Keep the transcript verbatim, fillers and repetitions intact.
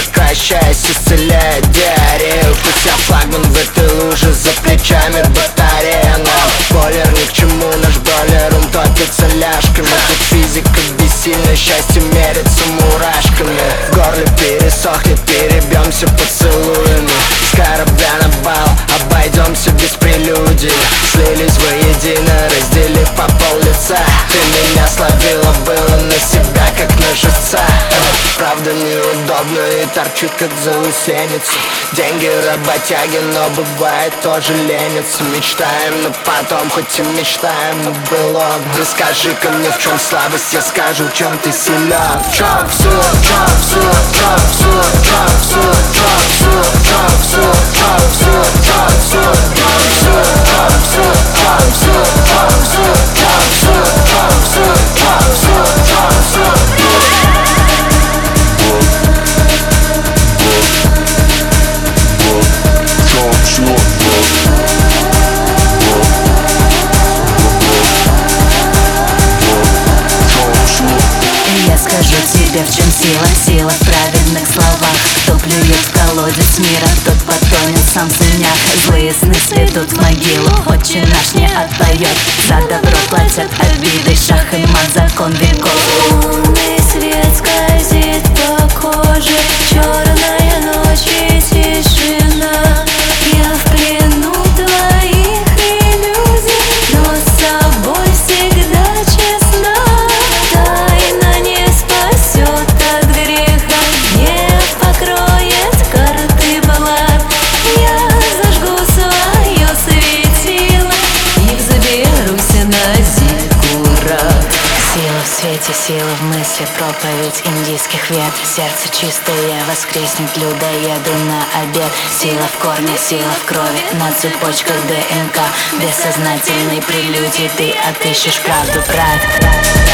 прекращаясь, исцеляет диарею. Пусть я флагман в этой луже, за плечами батарея. Но бойлер ни к чему, наш бойлерум топится ляжками. Тут физика бессильна, счастье мерится мурашками. В горле пересохнет, перебьемся поцелуями. С корабля на бал обойдемся без прелюдий. Слились воедино, разделив по пол лица. Ты меня словила, было на себя, как на живца. Правда неудобно и торчит, как заусеница. Деньги работяги, но бывает тоже ленится. Мечтаем, но потом, хоть и мечтаем, но было. Расскажи-ка мне, в чем слабость, я скажу, в чем ты силен. В чем все, в чем все, в чем все, в чем все, в чем все, в чем все, в чем все, в чем все, в чем все, в чем все, в чем все, в чем все, в чем все, в чем все, в чем все, в чем все. Я скажу тебе, в чем сила, сила в правильных словах. Кто плюет в колодец мира, тот потонет сам в сынях. Злые сны сведут в могилу, отче наш не отпоет. За добро платят обиды, шах и мат, закон веков. Лунный свет скользит по коже, черная ночь и тишина. Я в плену твоих иллюзий, но с собой всегда честна. Тайна не спасет от греха, не покроет карты блат. Я зажгу свое светило и заберусь на зиккурат. Сила в свете, сила в мысли, проповедь индийских вет. Сердце чистое воскреснет людоеду на обед. Сила в корне, сила в крови, на цепочках ДНК. Бессознательной прелюдии ты отыщешь правду, брат.